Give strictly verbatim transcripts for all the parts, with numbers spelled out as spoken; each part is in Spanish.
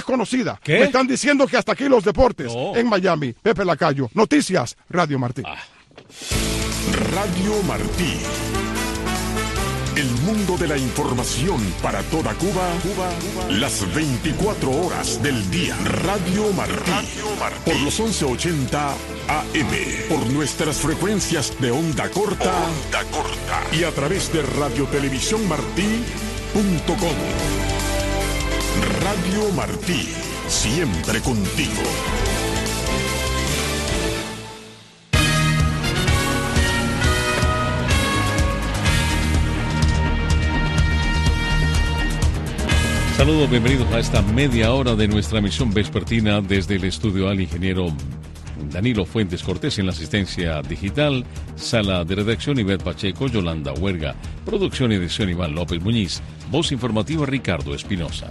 desconocida. ¿Qué? Me están diciendo que hasta aquí los deportes. No. En Miami, Pepe Lacayo. Noticias, Radio Martí. Ah. Radio Martí. El mundo de la información para toda Cuba, Cuba, Cuba, las veinticuatro horas del día. Radio Martí. Radio Martí. Por los once ochenta A M. Por nuestras frecuencias de onda corta. Onda corta. Y a través de radio televisión martí punto com. Radio Martí. Siempre contigo. Saludos, bienvenidos a esta media hora de nuestra emisión vespertina desde el estudio al ingeniero Danilo Fuentes Cortés en la asistencia digital, sala de redacción Ivette Pacheco, Yolanda Huerga, producción y edición Iván López Muñiz, voz informativa Ricardo Espinosa.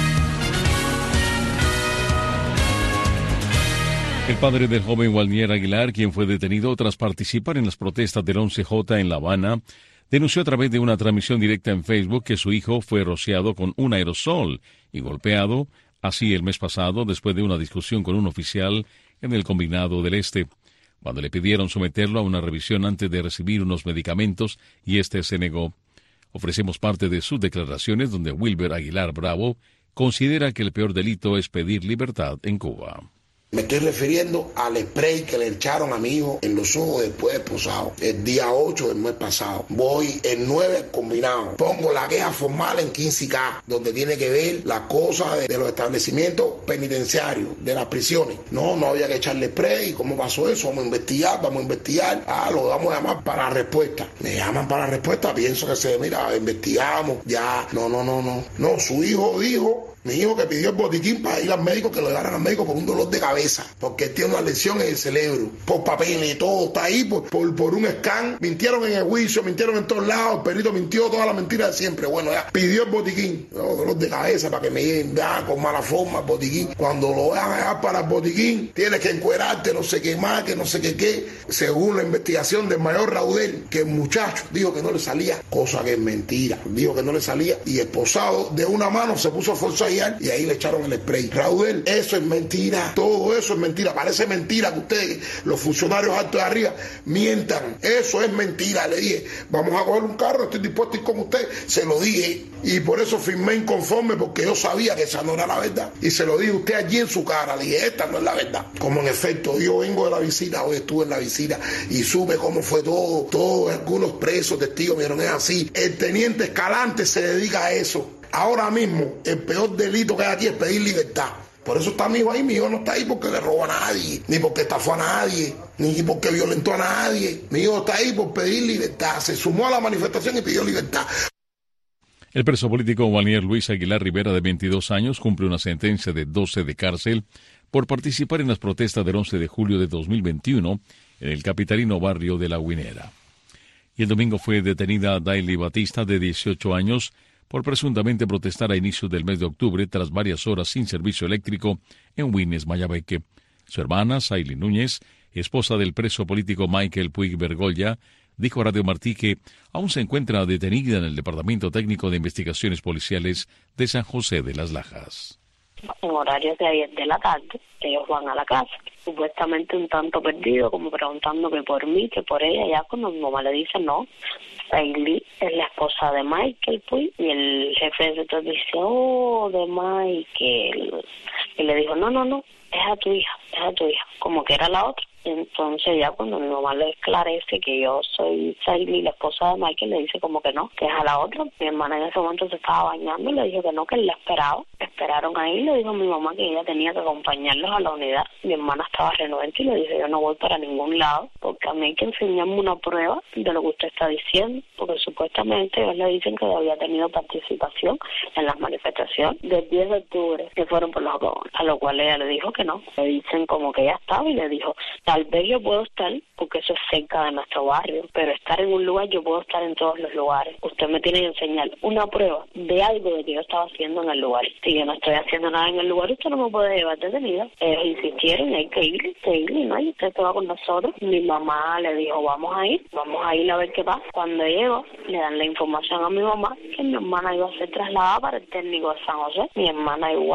El padre del joven Walnier Aguilar, quien fue detenido tras participar en las protestas del once J en La Habana, denunció a través de una transmisión directa en Facebook que su hijo fue rociado con un aerosol y golpeado, así el mes pasado, después de una discusión con un oficial en el Combinado del Este, cuando le pidieron someterlo a una revisión antes de recibir unos medicamentos y este se negó. Ofrecemos parte de sus declaraciones donde Wilber Aguilar Bravo considera que el peor delito es pedir libertad en Cuba. Me estoy refiriendo al spray que le echaron a mi hijo en los ojos después de posado, el día ocho del mes pasado. Voy el nueve combinado. Pongo la queja formal en quince K, donde tiene que ver las cosas de, de los establecimientos penitenciarios, de las prisiones. No, no había que echarle spray. ¿Cómo pasó eso? Vamos a investigar, vamos a investigar. Ah, lo vamos a llamar para respuesta. Me llaman para respuesta, pienso que se, mira, investigamos, ya. No, no, no, no. No, su hijo dijo... Mi hijo que pidió el botiquín para ir al médico, que lo llevaran al médico por un dolor de cabeza, porque él tiene una lesión en el cerebro, por papeles, todo está ahí, por, por, por un scan. Mintieron en el juicio, mintieron en todos lados, el perito mintió, toda la mentira de siempre. Bueno, ya pidió el botiquín, no, dolor de cabeza para que me lleven ya con mala forma el botiquín. Cuando lo vayan a dejar para el botiquín, tienes que encuerarte, no sé qué más, que no sé qué qué. Según la investigación del mayor Raudel, que el muchacho dijo que no le salía, cosa que es mentira, dijo que no le salía, y el posado de una mano se puso a forzar y ahí le echaron el spray. Raudel, eso es mentira, todo eso es mentira, parece mentira que ustedes, los funcionarios altos de arriba, mientan, eso es mentira. Le dije, vamos a coger un carro, estoy dispuesto a ir con usted, se lo dije, y por eso firmé inconforme, porque yo sabía que esa no era la verdad, y se lo dije a usted allí en su cara, le dije, esta no es la verdad. Como en efecto, yo vengo de la visita, hoy estuve en la visita, y supe cómo fue todo, todos algunos presos, testigos, me dijeron, es así, el teniente Escalante se dedica a eso. Ahora mismo, el peor delito que hay aquí es pedir libertad. Por eso está mi hijo ahí. Mi hijo no está ahí porque le robó a nadie, ni porque estafó a nadie, ni porque violentó a nadie. Mi hijo está ahí por pedir libertad. Se sumó a la manifestación y pidió libertad. El preso político Walnier Luis Aguilar Rivera, de veintidós años, cumple una sentencia de doce de cárcel por participar en las protestas del once de julio de dos mil veintiuno en el capitalino barrio de La Guinera. Y el domingo fue detenida Daily Batista, de dieciocho años, por presuntamente protestar a inicios del mes de octubre tras varias horas sin servicio eléctrico en Wines, Mayabeque. Su hermana, Saily Núñez, esposa del preso político Michael Puig Bergolla, dijo a Radio Martí que aún se encuentra detenida en el Departamento Técnico de Investigaciones Policiales de San José de las Lajas. En horarios de ayer de la tarde, ellos van a la casa, supuestamente un tanto perdido, como preguntando que por mí, que por ella. Ya cuando mi mamá le dice no, Saily es la esposa de Michael Puig, y el jefe de sector dice, oh, de Michael, y le dijo, no, no, no, es a tu hija, es a tu hija, como que era la otra. Entonces ya cuando mi mamá le esclarece que yo soy Saily, la esposa de Michael, le dice como que no, que es a la otra. Mi hermana en ese momento se estaba bañando y le dijo que no, que él la esperaba. Esperaron ahí, le dijo a mi mamá que ella tenía que acompañarlos a la unidad. Mi hermana estaba renuente y le dice, yo no voy para ningún lado, porque a mí hay que enseñarme una prueba de lo que usted está diciendo, porque supuestamente ellos le dicen que había tenido participación en las manifestaciones del diez de octubre, que fueron por los apagones, a lo cual ella le dijo que no. Le dicen como que ella estaba y le dijo, tal vez yo puedo estar, porque eso es cerca de nuestro barrio, pero estar en un lugar, yo puedo estar en todos los lugares. Usted me tiene que enseñar una prueba de algo de que yo estaba haciendo en el lugar. Si yo no estoy haciendo nada en el lugar, usted no me puede llevar detenida. Ellos insistieron, hay que ir, que ir, y no, y usted se va con nosotros. Mi mamá le dijo, vamos a ir, vamos a ir a ver qué pasa. Cuando llegó, le dan la información a mi mamá que mi hermana iba a ser trasladada para el técnico de San José. Mi hermana igual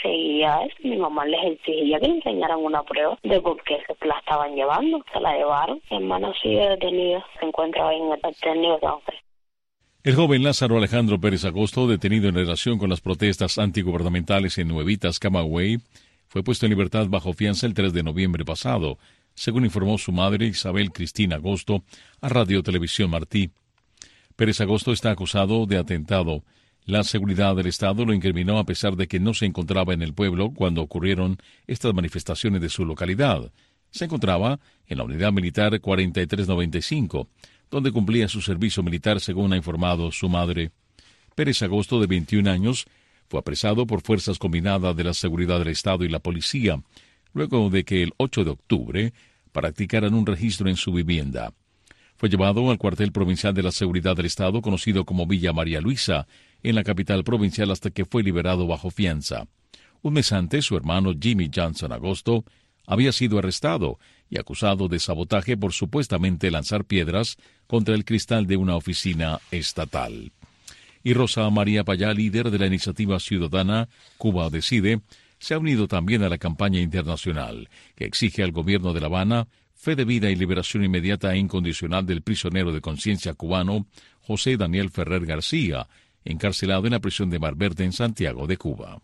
seguía eso. Mi mamá les exigía que le enseñaran una prueba de por qué se la estaban llevando. Se la llevaron. Mi hermana sigue detenida. Se encuentra ahí en el técnico de San José. El joven Lázaro Alejandro Pérez Agosto, detenido en relación con las protestas antigubernamentales en Nuevitas, Camagüey, fue puesto en libertad bajo fianza el tres de noviembre pasado, según informó su madre Isabel Cristina Agosto a Radio Televisión Martí. Pérez Agosto está acusado de atentado. La seguridad del Estado lo incriminó a pesar de que no se encontraba en el pueblo cuando ocurrieron estas manifestaciones de su localidad. Se encontraba en la unidad militar cuarenta y tres noventa y cinco, donde cumplía su servicio militar, según ha informado su madre. Pérez Agosto, de veintiún años, fue apresado por fuerzas combinadas de la seguridad del Estado y la policía, luego de que el ocho de octubre practicaran un registro en su vivienda. Fue llevado al cuartel provincial de la seguridad del Estado, conocido como Villa María Luisa, en la capital provincial, hasta que fue liberado bajo fianza. Un mes antes, su hermano Jimmy Johnson Agosto había sido arrestado y acusado de sabotaje por supuestamente lanzar piedras contra el cristal de una oficina estatal. Y Rosa María Payá, líder de la iniciativa ciudadana Cuba Decide, se ha unido también a la campaña internacional que exige al gobierno de La Habana fe de vida y liberación inmediata e incondicional del prisionero de conciencia cubano José Daniel Ferrer García, encarcelado en la prisión de Mar Verde en Santiago de Cuba.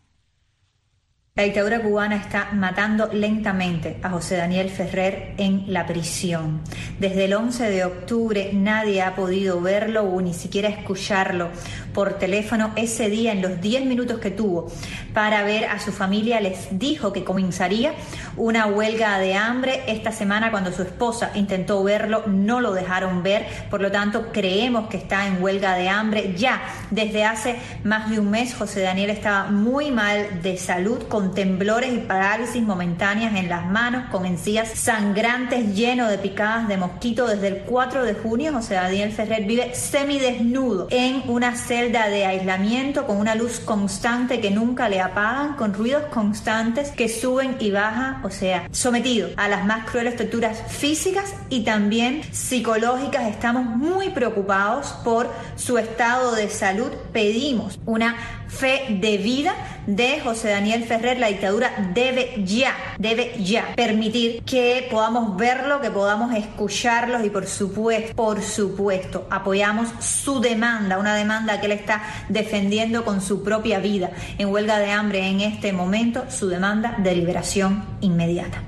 La dictadura cubana está matando lentamente a José Daniel Ferrer en la prisión. Desde el once de octubre nadie ha podido verlo o ni siquiera escucharlo por teléfono. Ese día, en los diez minutos que tuvo para ver a su familia, les dijo que comenzaría una huelga de hambre. Esta semana, cuando su esposa intentó verlo, no lo dejaron ver. Por lo tanto, creemos que está en huelga de hambre. Ya desde hace más de un mes, José Daniel estaba muy mal de salud, con temblores y parálisis momentáneas en las manos, con encías sangrantes, lleno de picadas de mosquito. Desde el cuatro de junio, José Daniel Ferrer vive semidesnudo en una celda de aislamiento, con una luz constante que nunca le apagan, con ruidos constantes que suben y bajan, o sea, sometido a las más crueles torturas físicas y también psicológicas. Estamos muy preocupados por su estado de salud. Pedimos una fe de vida de José Daniel Ferrer. La dictadura debe ya, debe ya permitir que podamos verlo, que podamos escucharlos y por supuesto, por supuesto, apoyamos su demanda, una demanda que él está defendiendo con su propia vida en huelga de hambre en este momento, su demanda de liberación inmediata.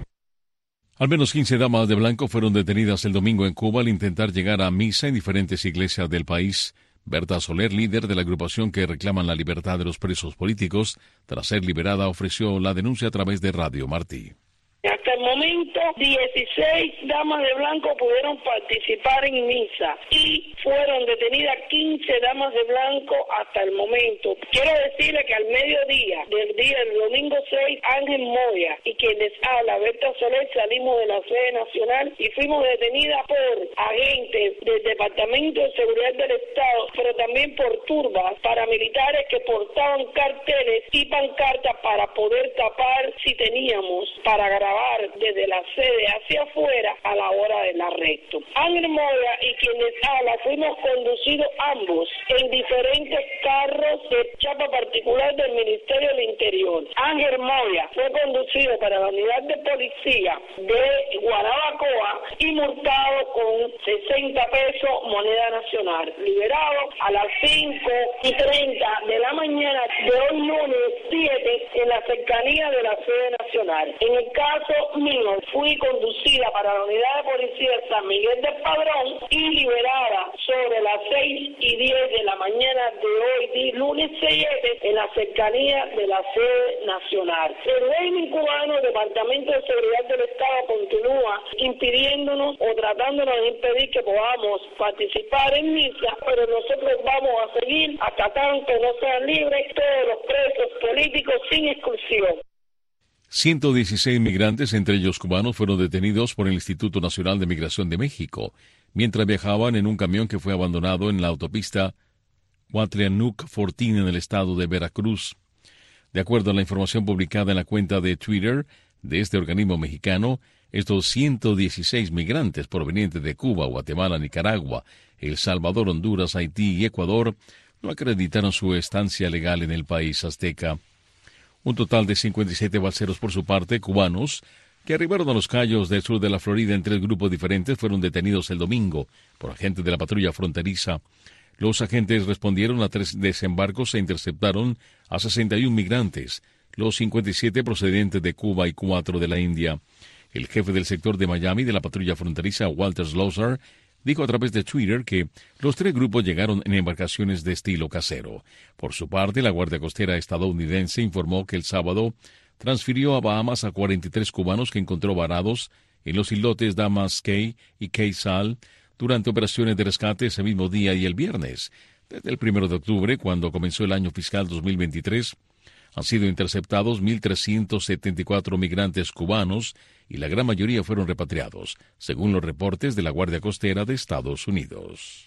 Al menos quince damas de blanco fueron detenidas el domingo en Cuba al intentar llegar a misa en diferentes iglesias del país. Berta Soler, líder de la agrupación que reclaman la libertad de los presos políticos, tras ser liberada, ofreció la denuncia a través de Radio Martí. Hasta el momento, dieciséis damas de blanco pudieron participar en misa y fueron detenidas quince damas de blanco hasta el momento. Quiero decirle que al mediodía del día del domingo seis, Ángel Moya y quien les habla, Berta Soler, salimos de la sede nacional y fuimos detenidas por agentes del Departamento de Seguridad del Estado, pero también por turbas paramilitares que portaban carteles y pancartas para poder tapar si teníamos para grabar desde la sede hacia afuera a la hora del arresto. Ángel Moya y quien les habla fuimos conducidos ambos en diferentes carros de chapa particular del Ministerio del Interior. Ángel Moya fue conducido para la unidad de policía de Guanabacoa y multado con sesenta pesos moneda nacional. Liberado a las cinco y treinta de la mañana de hoy lunes siete en la cercanía de la sede nacional. En el caso mío, fui conducida para la unidad de policía de San Miguel del Padrón y liberada sobre las seis y diez de la mañana de hoy, lunes siete, en la cercanía de la sede nacional. El régimen cubano, el Departamento de Seguridad del Estado, continúa impidiéndonos o tratándonos de impedir que podamos participar en misa, pero nosotros vamos a seguir hasta tanto no sean libres todos los presos políticos sin exclusión. ciento dieciséis migrantes, entre ellos cubanos, fueron detenidos por el Instituto Nacional de Migración de México, mientras viajaban en un camión que fue abandonado en la autopista Huatlianuc-Fortín en el estado de Veracruz. De acuerdo a la información publicada en la cuenta de Twitter de este organismo mexicano, estos ciento dieciséis migrantes provenientes de Cuba, Guatemala, Nicaragua, El Salvador, Honduras, Haití y Ecuador no acreditaron su estancia legal en el país azteca. Un total de cincuenta y siete balseros por su parte, cubanos, que arribaron a Los Cayos del sur de la Florida en tres grupos diferentes, fueron detenidos el domingo por agentes de la patrulla fronteriza. Los agentes respondieron a tres desembarcos e interceptaron a sesenta y un migrantes, los cincuenta y siete procedentes de Cuba y cuatro de la India. El jefe del sector de Miami de la patrulla fronteriza, Walter Slosar, dijo a través de Twitter que los tres grupos llegaron en embarcaciones de estilo casero. Por su parte, la Guardia Costera estadounidense informó que el sábado transfirió a Bahamas a cuarenta y tres cubanos que encontró varados en los islotes Damas Cay y Cay Sal durante operaciones de rescate ese mismo día y el viernes. Desde el primero de octubre, cuando comenzó el año fiscal dos mil veintitrés, han sido interceptados mil trescientos setenta y cuatro migrantes cubanos y la gran mayoría fueron repatriados, según los reportes de la Guardia Costera de Estados Unidos.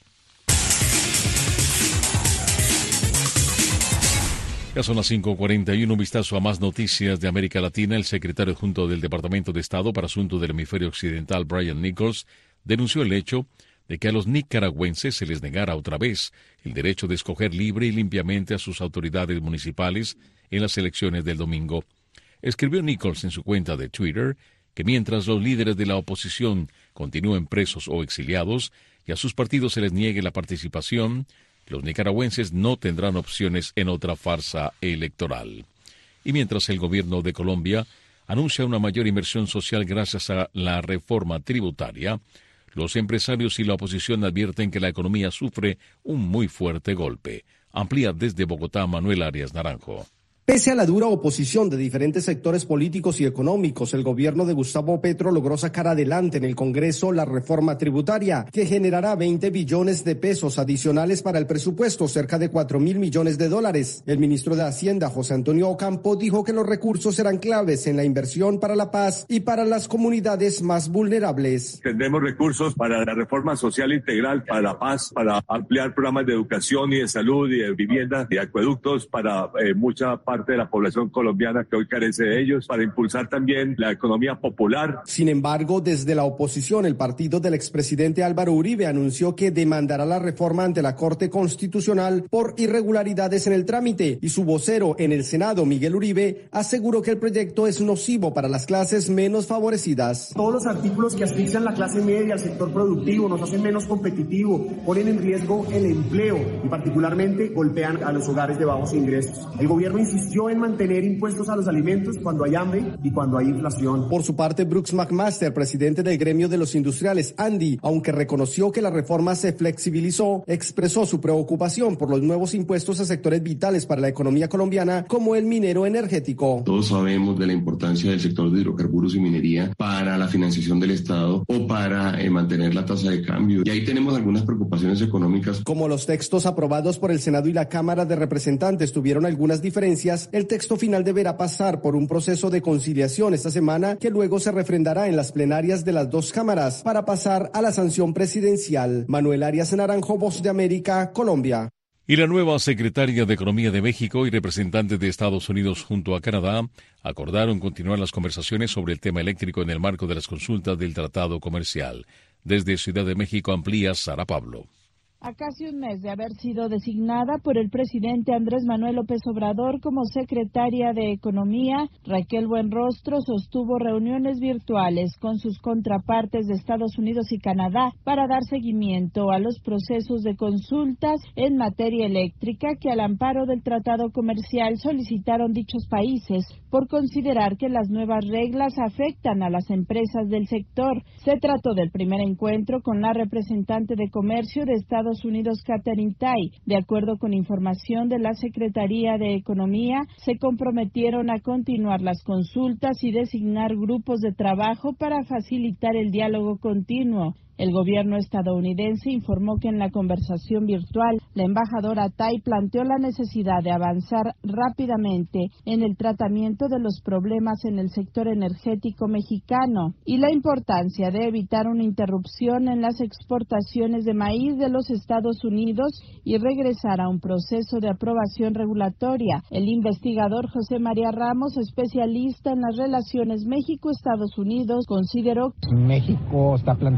Ya son las cinco cuarenta y uno, un vistazo a más noticias de América Latina. El secretario adjunto del Departamento de Estado para Asuntos del Hemisferio Occidental, Brian Nichols, denunció el hecho de que a los nicaragüenses se les negara otra vez el derecho de escoger libre y limpiamente a sus autoridades municipales en las elecciones del domingo. Escribió Nichols en su cuenta de Twitter que mientras los líderes de la oposición continúen presos o exiliados y a sus partidos se les niegue la participación, los nicaragüenses no tendrán opciones en otra farsa electoral. Y mientras el gobierno de Colombia anuncia una mayor inversión social gracias a la reforma tributaria, los empresarios y la oposición advierten que la economía sufre un muy fuerte golpe. Amplía desde Bogotá Manuel Arias Naranjo. Pese a la dura oposición de diferentes sectores políticos y económicos, el gobierno de Gustavo Petro logró sacar adelante en el Congreso la reforma tributaria, que generará veinte billones de pesos adicionales para el presupuesto, cerca de cuatro mil millones de dólares. El ministro de Hacienda, José Antonio Ocampo, dijo que los recursos serán claves en la inversión para la paz y para las comunidades más vulnerables. Tendremos recursos para la reforma social integral, para la paz, para ampliar programas de educación y de salud y de vivienda y acueductos para eh, mucha parte de la población colombiana que hoy carece de ellos, para impulsar también la economía popular. Sin embargo, desde la oposición, el partido del expresidente Álvaro Uribe anunció que demandará la reforma ante la Corte Constitucional por irregularidades en el trámite, y su vocero en el Senado, Miguel Uribe, aseguró que el proyecto es nocivo para las clases menos favorecidas. Todos los artículos que asfixian la clase media, el sector productivo, nos hacen menos competitivos, ponen en riesgo el empleo y particularmente golpean a los hogares de bajos ingresos. El gobierno insistió en mantener impuestos a los alimentos cuando hay hambre y cuando hay inflación. Por su parte, Brooks McMaster, presidente del gremio de los industriales Andy, aunque reconoció que la reforma se flexibilizó, expresó su preocupación por los nuevos impuestos a sectores vitales para la economía colombiana, como el minero energético. Todos sabemos de la importancia del sector de hidrocarburos y minería para la financiación del Estado o para eh, mantener la tasa de cambio. Y ahí tenemos algunas preocupaciones económicas. Como los textos aprobados por el Senado y la Cámara de Representantes tuvieron algunas diferencias, el texto final deberá pasar por un proceso de conciliación esta semana que luego se refrendará en las plenarias de las dos cámaras para pasar a la sanción presidencial. Manuel Arias Naranjo, Voz de América, Colombia. Y la nueva secretaria de Economía de México y representantes de Estados Unidos junto a Canadá acordaron continuar las conversaciones sobre el tema eléctrico en el marco de las consultas del Tratado Comercial. Desde Ciudad de México amplía Sara Pablo. A casi un mes de haber sido designada por el presidente Andrés Manuel López Obrador como secretaria de Economía, Raquel Buenrostro sostuvo reuniones virtuales con sus contrapartes de Estados Unidos y Canadá para dar seguimiento a los procesos de consultas en materia eléctrica que al amparo del Tratado Comercial solicitaron dichos países por considerar que las nuevas reglas afectan a las empresas del sector. Se trató del primer encuentro con la representante de Comercio de Estados Unidos, Katherine Tai. De acuerdo con información de la Secretaría de Economía, se comprometieron a continuar las consultas y designar grupos de trabajo para facilitar el diálogo continuo. El gobierno estadounidense informó que en la conversación virtual, la embajadora Tai planteó la necesidad de avanzar rápidamente en el tratamiento de los problemas en el sector energético mexicano y la importancia de evitar una interrupción en las exportaciones de maíz de los Estados Unidos y regresar a un proceso de aprobación regulatoria. El investigador José María Ramos, especialista en las relaciones México-Estados Unidos, consideró que México está planteando una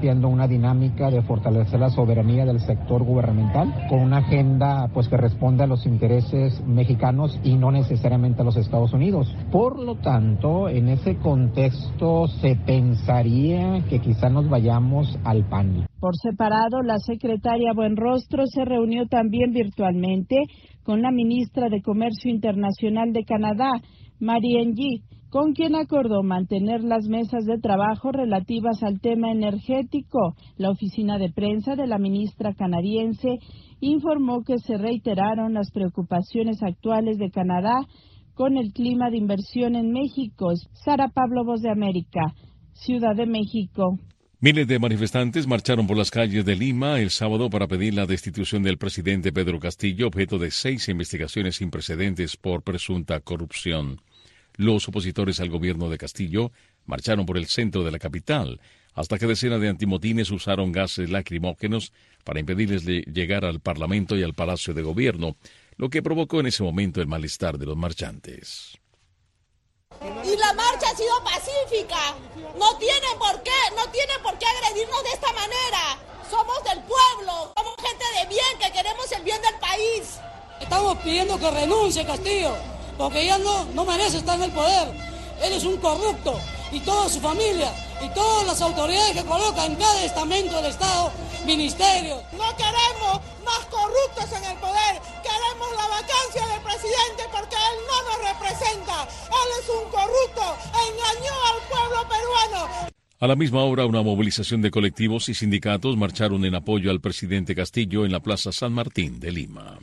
una dinámica de fortalecer la soberanía del sector gubernamental con una agenda pues que responde a los intereses mexicanos y no necesariamente a los Estados Unidos. Por lo tanto, en ese contexto se pensaría que quizá nos vayamos al P A N. Por separado, la secretaria Buenrostro se reunió también virtualmente con la ministra de Comercio Internacional de Canadá, Marianne Yee, con quien acordó mantener las mesas de trabajo relativas al tema energético. La oficina de prensa de la ministra canadiense informó que se reiteraron las preocupaciones actuales de Canadá con el clima de inversión en México. Sara Pablo, Voz de América, Ciudad de México. Miles de manifestantes marcharon por las calles de Lima el sábado para pedir la destitución del presidente Pedro Castillo, objeto de seis investigaciones sin precedentes por presunta corrupción. Los opositores al gobierno de Castillo marcharon por el centro de la capital, hasta que decenas de antimotines usaron gases lacrimógenos para impedirles llegar al Parlamento y al Palacio de Gobierno, lo que provocó en ese momento el malestar de los marchantes. Y la marcha ha sido pacífica. No tiene por qué, no tiene por qué agredirnos de esta manera. Somos del pueblo, somos gente de bien, que queremos el bien del país. Estamos pidiendo que renuncie Castillo, porque ya no, no merece estar en el poder. Él es un corrupto, y toda su familia, y todas las autoridades que colocan en cada estamento del Estado, ministerio. No queremos más corruptos en el poder, queremos la vacancia del presidente porque él no nos representa. Él es un corrupto, engañó al pueblo peruano. A la misma hora, una movilización de colectivos y sindicatos marcharon en apoyo al presidente Castillo en la Plaza San Martín de Lima.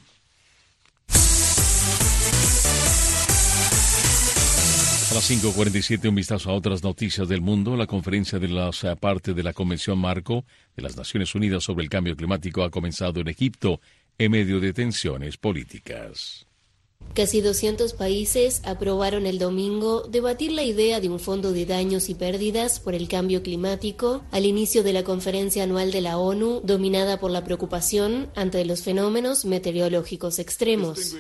A las cinco cuarenta y siete, un vistazo a otras noticias del mundo. La conferencia de la parte de la Convención Marco de las Naciones Unidas sobre el Cambio Climático ha comenzado en Egipto en medio de tensiones políticas. Casi doscientos países aprobaron el domingo debatir la idea de un fondo de daños y pérdidas por el cambio climático al inicio de la conferencia anual de la ONU, dominada por la preocupación ante los fenómenos meteorológicos extremos.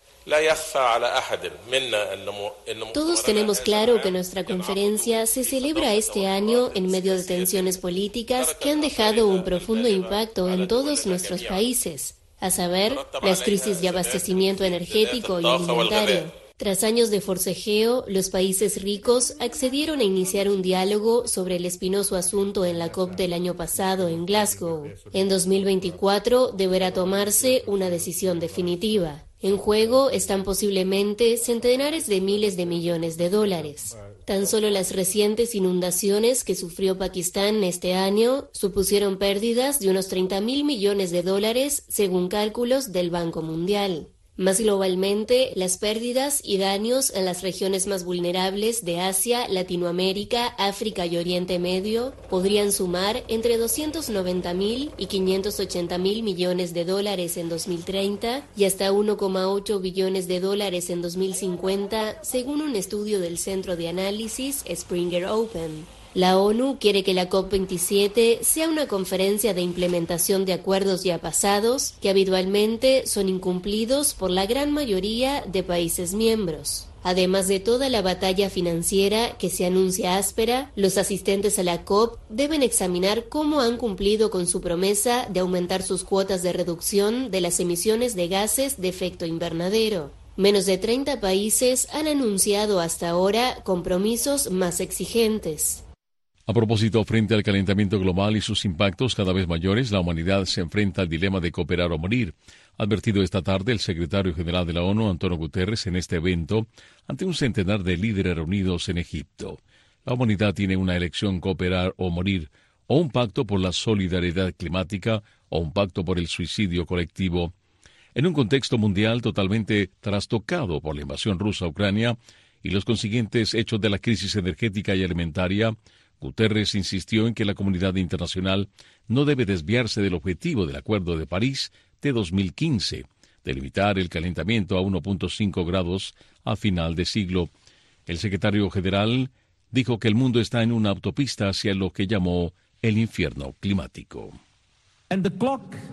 Todos tenemos claro que nuestra conferencia se celebra este año en medio de tensiones políticas que han dejado un profundo impacto en todos nuestros países, a saber, las crisis de abastecimiento energético y alimentario. Tras años de forcejeo, los países ricos accedieron a iniciar un diálogo sobre el espinoso asunto en la COP del año pasado en Glasgow. En dos mil veinticuatro deberá tomarse una decisión definitiva. En juego están posiblemente centenares de miles de millones de dólares. Tan solo las recientes inundaciones que sufrió Pakistán este año supusieron pérdidas de unos treinta mil millones de dólares, según cálculos del Banco Mundial. Más globalmente, las pérdidas y daños en las regiones más vulnerables de Asia, Latinoamérica, África y Oriente Medio podrían sumar entre doscientos noventa mil y quinientos ochenta mil millones de dólares en dos mil treinta y hasta uno coma ocho billones de dólares en dos mil cincuenta, según un estudio del centro de análisis Springer Open. La ONU quiere que la COP veintisiete sea una conferencia de implementación de acuerdos ya pasados que habitualmente son incumplidos por la gran mayoría de países miembros. Además de toda la batalla financiera que se anuncia áspera, los asistentes a la COP deben examinar cómo han cumplido con su promesa de aumentar sus cuotas de reducción de las emisiones de gases de efecto invernadero. Menos de treinta países han anunciado hasta ahora compromisos más exigentes. A propósito, frente al calentamiento global y sus impactos cada vez mayores, la humanidad se enfrenta al dilema de cooperar o morir, ha advertido esta tarde el secretario general de la ONU, Antonio Guterres, en este evento, ante un centenar de líderes reunidos en Egipto. La humanidad tiene una elección: cooperar o morir, o un pacto por la solidaridad climática, o un pacto por el suicidio colectivo. En un contexto mundial totalmente trastocado por la invasión rusa a Ucrania y los consiguientes hechos de la crisis energética y alimentaria, Guterres insistió en que la comunidad internacional no debe desviarse del objetivo del Acuerdo de París de dos mil quince, de limitar el calentamiento a uno punto cinco grados a final de siglo. El secretario general dijo que el mundo está en una autopista hacia lo que llamó el infierno climático. And the clock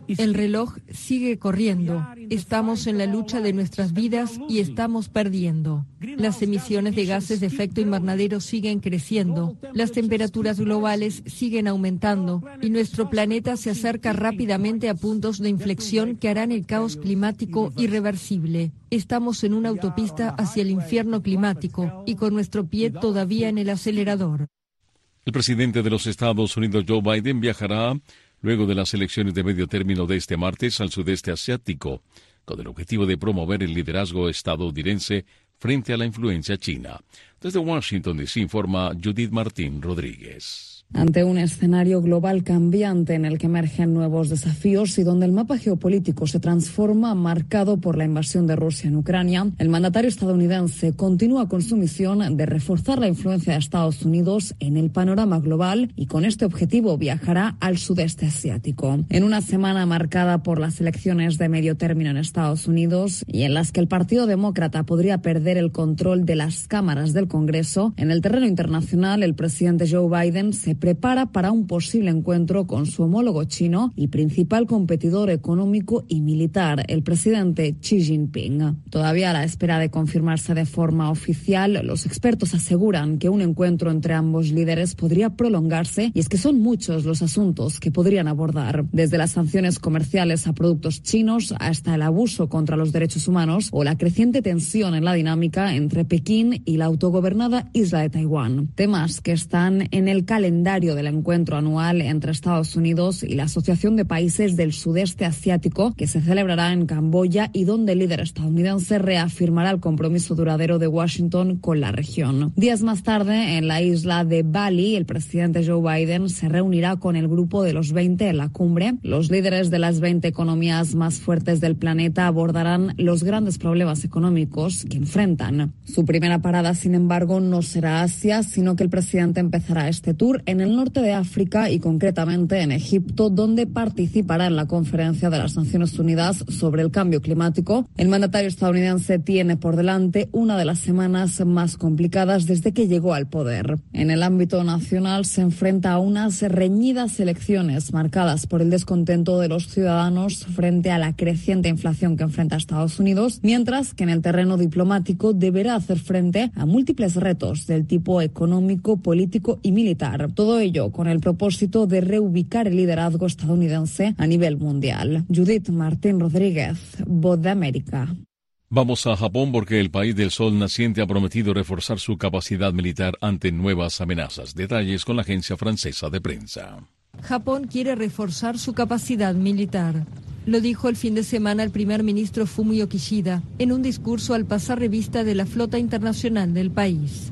El reloj sigue corriendo. Estamos en la lucha de nuestras vidas y estamos perdiendo. Las emisiones de gases de efecto invernadero siguen creciendo. Las temperaturas globales siguen aumentando y nuestro planeta se acerca rápidamente a puntos de inflexión que harán el caos climático irreversible. Estamos en una autopista hacia el infierno climático y con nuestro pie todavía en el acelerador. El presidente de los Estados Unidos, Joe Biden, viajará luego de las elecciones de medio término de este martes al sudeste asiático, con el objetivo de promover el liderazgo estadounidense frente a la influencia china. Desde Washington, D C, informa Judith Martín Rodríguez. Ante un escenario global cambiante en el que emergen nuevos desafíos y donde el mapa geopolítico se transforma marcado por la invasión de Rusia en Ucrania, el mandatario estadounidense continúa con su misión de reforzar la influencia de Estados Unidos en el panorama global y con este objetivo viajará al sudeste asiático. En una semana marcada por las elecciones de medio término en Estados Unidos y en las que el Partido Demócrata podría perder el control de las cámaras del Congreso, en el terreno internacional el presidente Joe Biden se prepara para un posible encuentro con su homólogo chino y principal competidor económico y militar, el presidente Xi Jinping. Todavía a la espera de confirmarse de forma oficial, los expertos aseguran que un encuentro entre ambos líderes podría prolongarse y es que son muchos los asuntos que podrían abordar, desde las sanciones comerciales a productos chinos hasta el abuso contra los derechos humanos o la creciente tensión en la dinámica entre Pekín y la autogobernada isla de Taiwán. Temas que están en el calendario del encuentro anual entre Estados Unidos y la Asociación de Países del Sudeste Asiático, que se celebrará en Camboya y donde el líder estadounidense reafirmará el compromiso duradero de Washington con la región. Días más tarde, en la isla de Bali, el presidente Joe Biden se reunirá con el grupo de los veinte en la cumbre. Los líderes de las veinte economías más fuertes del planeta abordarán los grandes problemas económicos que enfrentan. Su primera parada, sin embargo, no será Asia, sino que el presidente empezará este tour en el norte de África y concretamente en Egipto, donde participará en la conferencia de las Naciones Unidas sobre el cambio climático. El mandatario estadounidense tiene por delante una de las semanas más complicadas desde que llegó al poder. En el ámbito nacional se enfrenta a unas reñidas elecciones marcadas por el descontento de los ciudadanos frente a la creciente inflación que enfrenta Estados Unidos, mientras que en el terreno diplomático deberá hacer frente a múltiples retos del tipo económico, político y militar. Todo ello con el propósito de reubicar el liderazgo estadounidense a nivel mundial. Judith Martín Rodríguez, Voz de América. Vamos a Japón porque el país del sol naciente ha prometido reforzar su capacidad militar ante nuevas amenazas. Detalles con la agencia francesa de prensa. Japón quiere reforzar su capacidad militar. Lo dijo el fin de semana el primer ministro Fumio Kishida en un discurso al pasar revista de la flota internacional del país.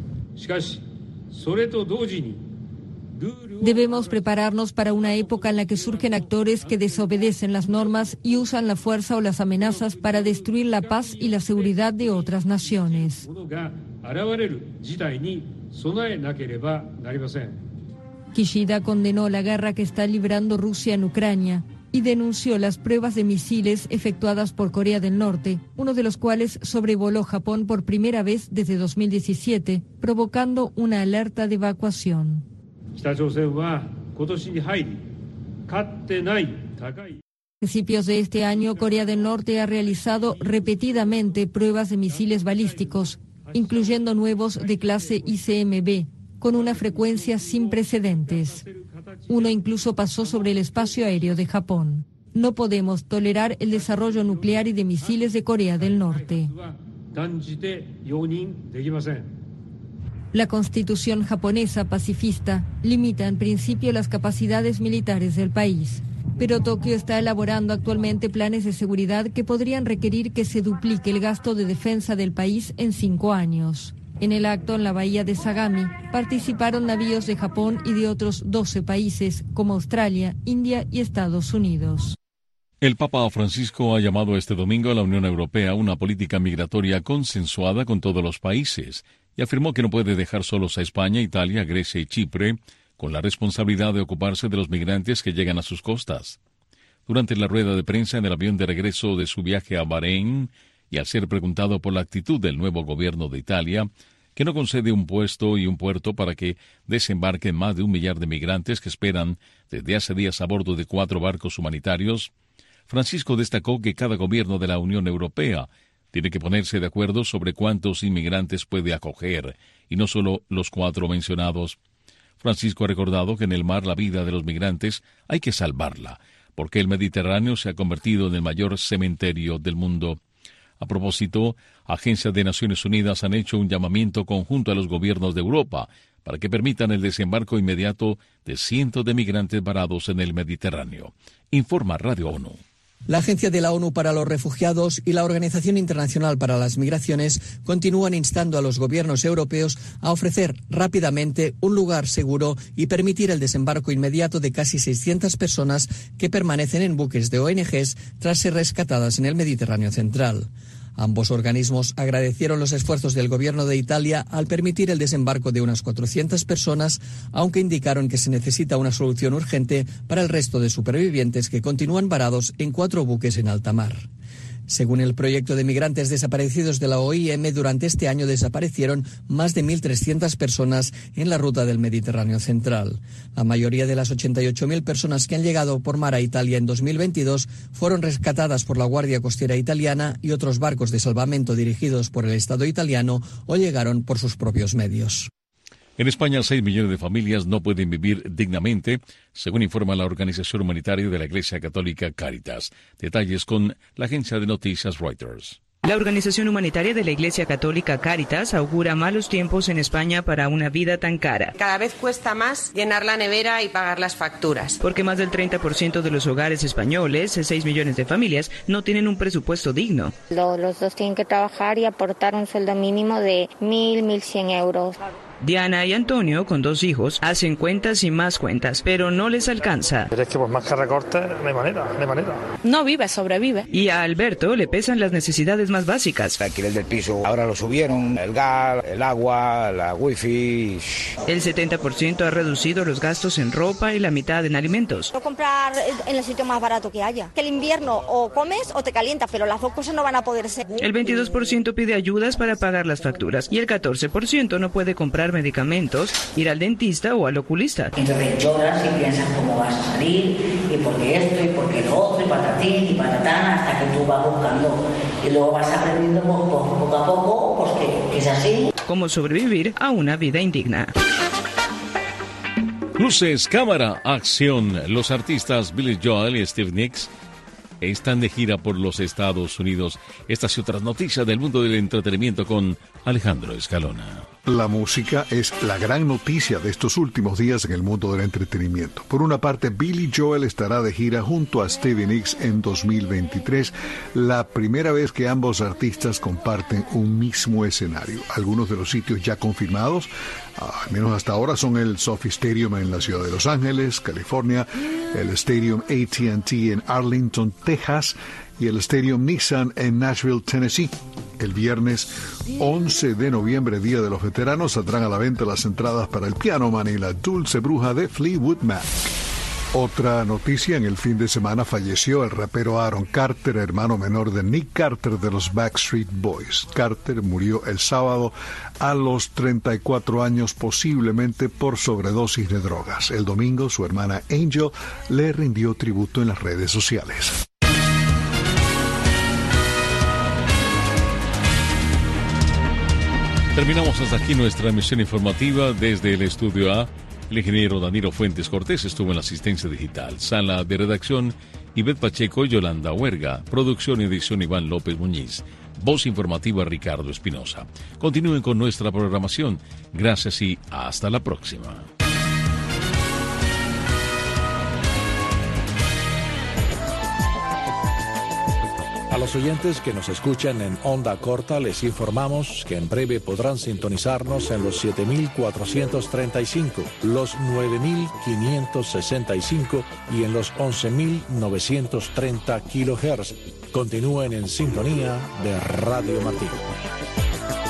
Debemos prepararnos para una época en la que surgen actores que desobedecen las normas y usan la fuerza o las amenazas para destruir la paz y la seguridad de otras naciones. Kishida condenó la guerra que está librando Rusia en Ucrania y denunció las pruebas de misiles efectuadas por Corea del Norte, uno de los cuales sobrevoló Japón por primera vez desde dos mil diecisiete, provocando una alerta de evacuación. A principios de este año, Corea del Norte ha realizado repetidamente pruebas de misiles balísticos, incluyendo nuevos de clase I C M B, con una frecuencia sin precedentes. Uno incluso pasó sobre el espacio aéreo de Japón. No podemos tolerar el desarrollo nuclear y de misiles de Corea del Norte. La constitución japonesa pacifista limita en principio las capacidades militares del país, pero Tokio está elaborando actualmente planes de seguridad que podrían requerir que se duplique el gasto de defensa del país en cinco años. En el acto en la bahía de Sagami participaron navíos de Japón y de otros doce países como Australia, India y Estados Unidos. El Papa Francisco ha llamado este domingo a la Unión Europea una política migratoria consensuada con todos los países y afirmó que no puede dejar solos a España, Italia, Grecia y Chipre con la responsabilidad de ocuparse de los migrantes que llegan a sus costas. Durante la rueda de prensa en el avión de regreso de su viaje a Bahrein y al ser preguntado por la actitud del nuevo gobierno de Italia, que no concede un puesto y un puerto para que desembarquen más de un millar de migrantes que esperan desde hace días a bordo de cuatro barcos humanitarios, Francisco destacó que cada gobierno de la Unión Europea tiene que ponerse de acuerdo sobre cuántos inmigrantes puede acoger, y no solo los cuatro mencionados. Francisco ha recordado que en el mar la vida de los migrantes hay que salvarla, porque el Mediterráneo se ha convertido en el mayor cementerio del mundo. A propósito, agencias de Naciones Unidas han hecho un llamamiento conjunto a los gobiernos de Europa para que permitan el desembarco inmediato de cientos de migrantes varados en el Mediterráneo. Informa Radio ONU. La Agencia de la ONU para los Refugiados y la Organización Internacional para las Migraciones continúan instando a los gobiernos europeos a ofrecer rápidamente un lugar seguro y permitir el desembarco inmediato de casi seiscientas personas que permanecen en buques de O N Ges tras ser rescatadas en el Mediterráneo central. Ambos organismos agradecieron los esfuerzos del gobierno de Italia al permitir el desembarco de unas cuatrocientas personas, aunque indicaron que se necesita una solución urgente para el resto de supervivientes que continúan varados en cuatro buques en alta mar. Según el proyecto de migrantes desaparecidos de la O I M, durante este año desaparecieron más de mil trescientas personas en la ruta del Mediterráneo central. La mayoría de las ochenta y ocho mil personas que han llegado por mar a Italia en dos mil veintidós fueron rescatadas por la Guardia Costera italiana y otros barcos de salvamento dirigidos por el Estado italiano o llegaron por sus propios medios. En España, seis millones de familias no pueden vivir dignamente, según informa la organización humanitaria de la Iglesia Católica Cáritas. Detalles con la agencia de noticias Reuters. La organización humanitaria de la Iglesia Católica Cáritas augura malos tiempos en España para una vida tan cara. Cada vez cuesta más llenar la nevera y pagar las facturas. Porque más del treinta por ciento de los hogares españoles, seis millones de familias, no tienen un presupuesto digno. Los, los dos tienen que trabajar y aportar un sueldo mínimo de mil, mil cien euros. Diana y Antonio, con dos hijos, hacen cuentas y más cuentas, pero no les alcanza. Pero es que por más que recorte, no hay manera, no hay manera. No vive, sobrevive. Y a Alberto le pesan las necesidades más básicas. El alquiler del piso, ahora lo subieron, el gas, el agua, la wifi. El setenta por ciento ha reducido los gastos en ropa y la mitad en alimentos. No comprar en el sitio más barato que haya. Que el invierno o comes o te calientas, pero las dos cosas no van a poder ser. El veintidós por ciento pide ayudas para pagar las facturas y el catorce por ciento no puede comprar medicamentos, ir al dentista o al oculista. Entonces lloras y piensas cómo vas a salir, y por qué esto, y por qué lo otro, y patatín, y patatán, hasta que tú vas buscando. Y luego vas aprendiendo poco, poco a poco, pues que, que es así. Cómo sobrevivir a una vida indigna. Luces, cámara, acción. Los artistas Billy Joel y Stevie Nicks están de gira por los Estados Unidos. Estas y otras noticias del mundo del entretenimiento con Alejandro Escalona. La música es la gran noticia de estos últimos días en el mundo del entretenimiento. Por una parte, Billy Joel estará de gira junto a Stevie Nicks en dos mil veintitrés, la primera vez que ambos artistas comparten un mismo escenario. Algunos de los sitios ya confirmados, al menos hasta ahora, son el Sophie Stadium en la ciudad de Los Ángeles, California, el Stadium A T and T en Arlington, Texas, y el Stadium Nissan en Nashville, Tennessee. El viernes once de noviembre, Día de los Veteranos, saldrán a la venta las entradas para el Piano Man y la Dulce Bruja de Fleetwood Mac. Otra noticia: en el fin de semana falleció el rapero Aaron Carter, hermano menor de Nick Carter de los Backstreet Boys. Carter murió el sábado a los treinta y cuatro años, posiblemente por sobredosis de drogas. El domingo, su hermana Angel le rindió tributo en las redes sociales. Terminamos hasta aquí nuestra emisión informativa desde el Estudio A. El ingeniero Danilo Fuentes Cortés estuvo en la asistencia digital. Sala de redacción, Ivette Pacheco y Yolanda Huerga. Producción y edición, Iván López Muñiz. Voz informativa, Ricardo Espinosa. Continúen con nuestra programación. Gracias y hasta la próxima. A los oyentes que nos escuchan en onda corta les informamos que en breve podrán sintonizarnos en los siete mil cuatrocientos treinta y cinco, los nueve mil quinientos sesenta y cinco y en los once mil novecientos treinta kilohertz. Continúen en sintonía de Radio Martí.